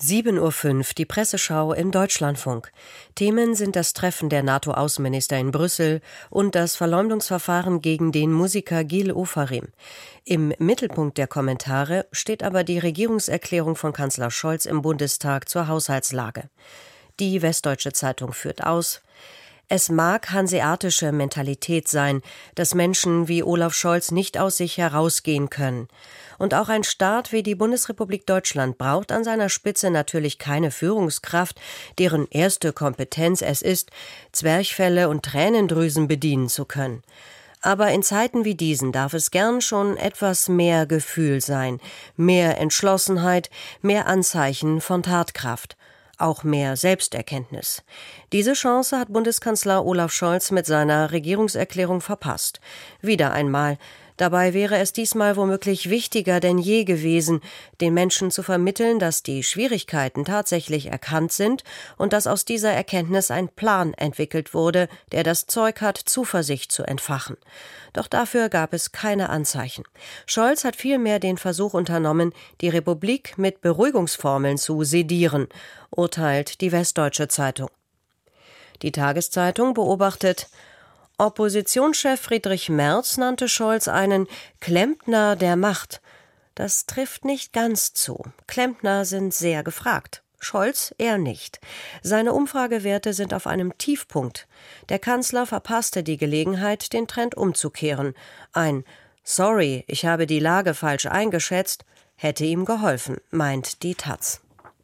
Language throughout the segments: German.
7:05 Uhr, die Presseschau im Deutschlandfunk. Themen sind das Treffen der NATO-Außenminister in Brüssel und das Verleumdungsverfahren gegen den Musiker Gil Ofarim. Im Mittelpunkt der Kommentare steht aber die Regierungserklärung von Kanzler Scholz im Bundestag zur Haushaltslage. Die Westdeutsche Zeitung führt aus: Es mag hanseatische Mentalität sein, dass Menschen wie Olaf Scholz nicht aus sich herausgehen können. Und auch ein Staat wie die Bundesrepublik Deutschland braucht an seiner Spitze natürlich keine Führungskraft, deren erste Kompetenz es ist, Zwerchfelle und Tränendrüsen bedienen zu können. Aber in Zeiten wie diesen darf es gern schon etwas mehr Gefühl sein, mehr Entschlossenheit, mehr Anzeichen von Tatkraft. Auch mehr Selbsterkenntnis. Diese Chance hat Bundeskanzler Olaf Scholz mit seiner Regierungserklärung verpasst. Wieder einmal. Dabei wäre es diesmal womöglich wichtiger denn je gewesen, den Menschen zu vermitteln, dass die Schwierigkeiten tatsächlich erkannt sind und dass aus dieser Erkenntnis ein Plan entwickelt wurde, der das Zeug hat, Zuversicht zu entfachen. Doch dafür gab es keine Anzeichen. Scholz hat vielmehr den Versuch unternommen, die Republik mit Beruhigungsformeln zu sedieren, urteilt die Westdeutsche Zeitung. Die Tageszeitung beobachtet: Oppositionschef Friedrich Merz nannte Scholz einen Klempner der Macht. Das trifft nicht ganz zu. Klempner sind sehr gefragt. Scholz eher nicht. Seine Umfragewerte sind auf einem Tiefpunkt. Der Kanzler verpasste die Gelegenheit, den Trend umzukehren. Ein »Sorry, ich habe die Lage falsch eingeschätzt« hätte ihm geholfen, meint die taz.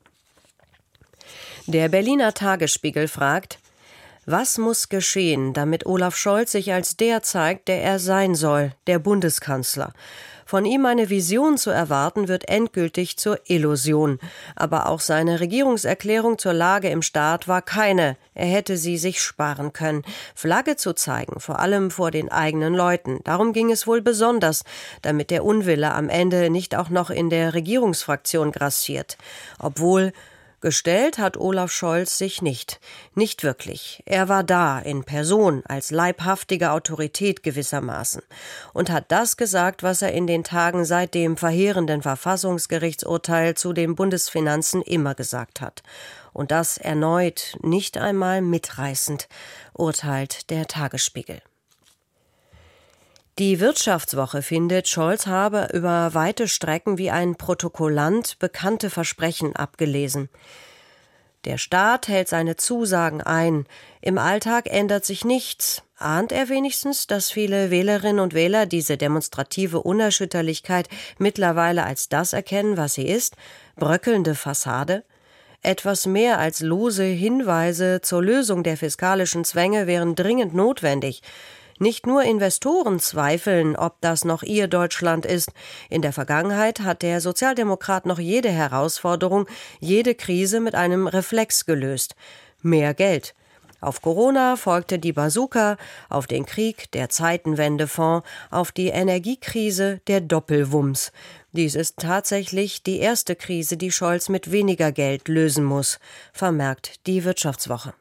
Der Berliner Tagesspiegel fragt: Was muss geschehen, damit Olaf Scholz sich als der zeigt, der er sein soll, der Bundeskanzler? Von ihm eine Vision zu erwarten, wird endgültig zur Illusion. Aber auch seine Regierungserklärung zur Lage im Staat war keine. Er hätte sie sich sparen können. Flagge zu zeigen, vor allem vor den eigenen Leuten. Darum ging es wohl besonders, damit der Unwille am Ende nicht auch noch in der Regierungsfraktion grassiert. Obwohl gestellt hat Olaf Scholz sich nicht. Nicht wirklich. Er war da, in Person, als leibhaftige Autorität gewissermaßen. Und hat das gesagt, was er in den Tagen seit dem verheerenden Verfassungsgerichtsurteil zu den Bundesfinanzen immer gesagt hat. Und das erneut nicht einmal mitreißend, urteilt der Tagesspiegel. Die Wirtschaftswoche findet, Scholz habe über weite Strecken wie ein Protokollant bekannte Versprechen abgelesen. Der Staat hält seine Zusagen ein. Im Alltag ändert sich nichts. Ahnt er wenigstens, dass viele Wählerinnen und Wähler diese demonstrative Unerschütterlichkeit mittlerweile als das erkennen, was sie ist? Bröckelnde Fassade? Etwas mehr als lose Hinweise zur Lösung der fiskalischen Zwänge wären dringend notwendig. Nicht nur Investoren zweifeln, ob das noch ihr Deutschland ist. In der Vergangenheit hat der Sozialdemokrat noch jede Herausforderung, jede Krise mit einem Reflex gelöst. Mehr Geld. Auf Corona folgte die Bazooka, auf den Krieg der Zeitenwendefonds, auf die Energiekrise der Doppelwumms. Dies ist tatsächlich die erste Krise, die Scholz mit weniger Geld lösen muss, vermerkt die Wirtschaftswoche.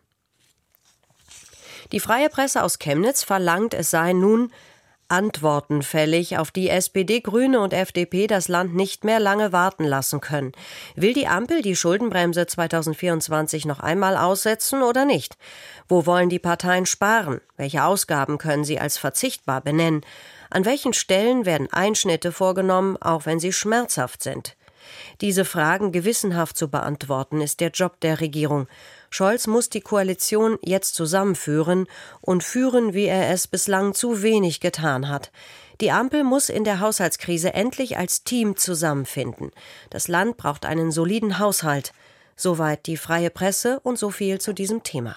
Die Freie Presse aus Chemnitz verlangt, es seien nun Antworten fällig, auf die SPD, Grüne und FDP das Land nicht mehr lange warten lassen können. Will die Ampel die Schuldenbremse 2024 noch einmal aussetzen oder nicht? Wo wollen die Parteien sparen? Welche Ausgaben können sie als verzichtbar benennen? An welchen Stellen werden Einschnitte vorgenommen, auch wenn sie schmerzhaft sind? Diese Fragen gewissenhaft zu beantworten, ist der Job der Regierung. Scholz muss die Koalition jetzt zusammenführen und führen, wie er es bislang zu wenig getan hat. Die Ampel muss in der Haushaltskrise endlich als Team zusammenfinden. Das Land braucht einen soliden Haushalt. Soweit die Freie Presse und so viel zu diesem Thema.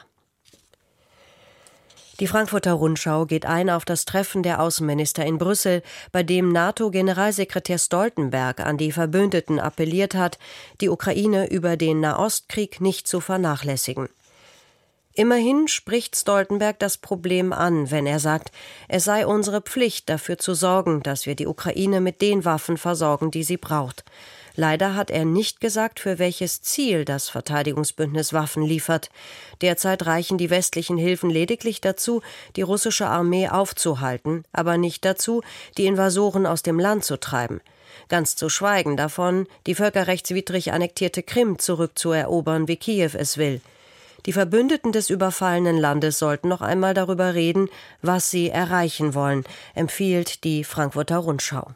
Die Frankfurter Rundschau geht ein auf das Treffen der Außenminister in Brüssel, bei dem NATO-Generalsekretär Stoltenberg an die Verbündeten appelliert hat, die Ukraine über den Nahostkrieg nicht zu vernachlässigen. Immerhin spricht Stoltenberg das Problem an, wenn er sagt, es sei unsere Pflicht, dafür zu sorgen, dass wir die Ukraine mit den Waffen versorgen, die sie braucht. Leider hat er nicht gesagt, für welches Ziel das Verteidigungsbündnis Waffen liefert. Derzeit reichen die westlichen Hilfen lediglich dazu, die russische Armee aufzuhalten, aber nicht dazu, die Invasoren aus dem Land zu treiben. Ganz zu schweigen davon, die völkerrechtswidrig annektierte Krim zurückzuerobern, wie Kiew es will. Die Verbündeten des überfallenen Landes sollten noch einmal darüber reden, was sie erreichen wollen, empfiehlt die Frankfurter Rundschau.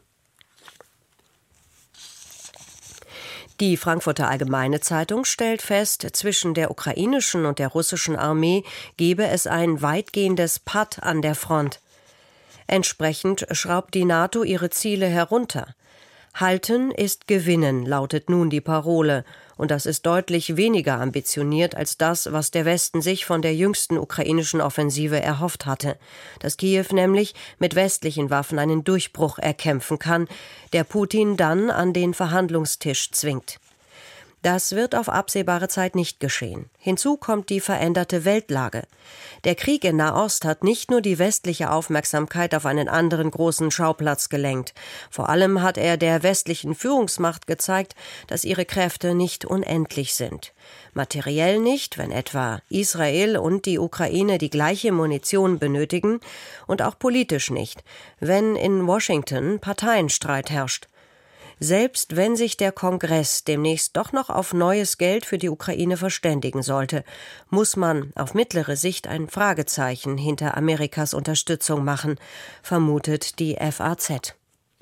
Die Frankfurter Allgemeine Zeitung stellt fest, zwischen der ukrainischen und der russischen Armee gebe es ein weitgehendes Patt an der Front. Entsprechend schraubt die NATO ihre Ziele herunter. Halten ist gewinnen, lautet nun die Parole. Und das ist deutlich weniger ambitioniert als das, was der Westen sich von der jüngsten ukrainischen Offensive erhofft hatte. Dass Kiew nämlich mit westlichen Waffen einen Durchbruch erkämpfen kann, der Putin dann an den Verhandlungstisch zwingt. Das wird auf absehbare Zeit nicht geschehen. Hinzu kommt die veränderte Weltlage. Der Krieg in Nahost hat nicht nur die westliche Aufmerksamkeit auf einen anderen großen Schauplatz gelenkt. Vor allem hat er der westlichen Führungsmacht gezeigt, dass ihre Kräfte nicht unendlich sind. Materiell nicht, wenn etwa Israel und die Ukraine die gleiche Munition benötigen, und auch politisch nicht, wenn in Washington Parteienstreit herrscht. Selbst wenn sich der Kongress demnächst doch noch auf neues Geld für die Ukraine verständigen sollte, muss man auf mittlere Sicht ein Fragezeichen hinter Amerikas Unterstützung machen, vermutet die FAZ.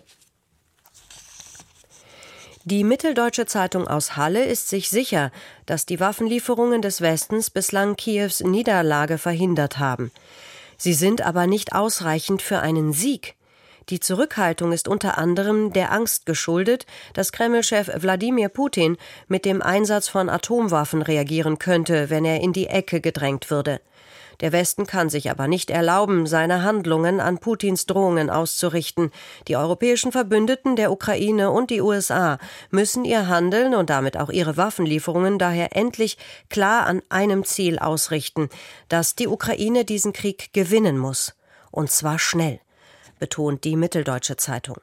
Die Mitteldeutsche Zeitung aus Halle ist sich sicher, dass die Waffenlieferungen des Westens bislang Kiews Niederlage verhindert haben. Sie sind aber nicht ausreichend für einen Sieg. Die Zurückhaltung ist unter anderem der Angst geschuldet, dass Kreml-Chef Wladimir Putin mit dem Einsatz von Atomwaffen reagieren könnte, wenn er in die Ecke gedrängt würde. Der Westen kann sich aber nicht erlauben, seine Handlungen an Putins Drohungen auszurichten. Die europäischen Verbündeten der Ukraine und die USA müssen ihr Handeln und damit auch ihre Waffenlieferungen daher endlich klar an einem Ziel ausrichten, dass die Ukraine diesen Krieg gewinnen muss. Und zwar schnell, betont die Mitteldeutsche Zeitung.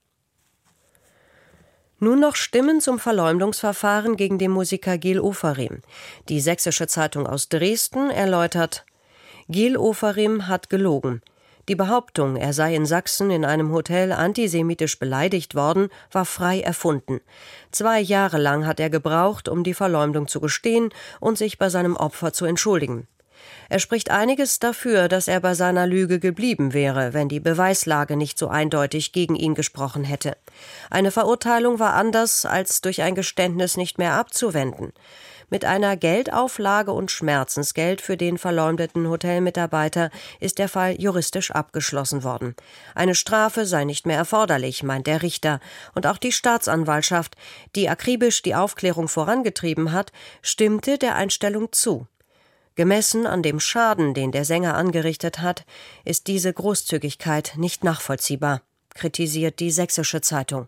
Nun noch Stimmen zum Verleumdungsverfahren gegen den Musiker Gil Ofarim. Die Sächsische Zeitung aus Dresden erläutert: Gil Ofarim hat gelogen. Die Behauptung, er sei in Sachsen in einem Hotel antisemitisch beleidigt worden, war frei erfunden. 2 Jahre lang hat er gebraucht, um die Verleumdung zu gestehen und sich bei seinem Opfer zu entschuldigen. Er spricht einiges dafür, dass er bei seiner Lüge geblieben wäre, wenn die Beweislage nicht so eindeutig gegen ihn gesprochen hätte. Eine Verurteilung war anders als durch ein Geständnis nicht mehr abzuwenden. Mit einer Geldauflage und Schmerzensgeld für den verleumdeten Hotelmitarbeiter ist der Fall juristisch abgeschlossen worden. Eine Strafe sei nicht mehr erforderlich, meint der Richter. Und auch die Staatsanwaltschaft, die akribisch die Aufklärung vorangetrieben hat, stimmte der Einstellung zu. Gemessen an dem Schaden, den der Sänger angerichtet hat, ist diese Großzügigkeit nicht nachvollziehbar, kritisiert die Sächsische Zeitung.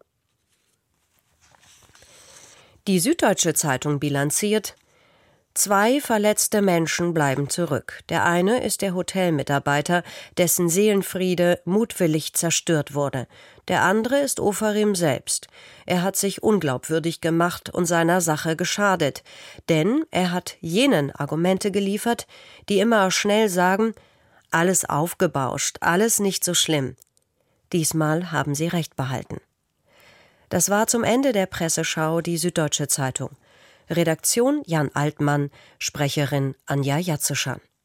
Die Süddeutsche Zeitung bilanziert: 2 verletzte Menschen bleiben zurück. Der eine ist der Hotelmitarbeiter, dessen Seelenfriede mutwillig zerstört wurde. Der andere ist Ofarim selbst. Er hat sich unglaubwürdig gemacht und seiner Sache geschadet. Denn er hat jenen Argumente geliefert, die immer schnell sagen: alles aufgebauscht, alles nicht so schlimm. Diesmal haben sie recht behalten. Das war zum Ende der Presseschau die Süddeutsche Zeitung. Redaktion Jan Altmann, Sprecherin Anja Jatzeschan.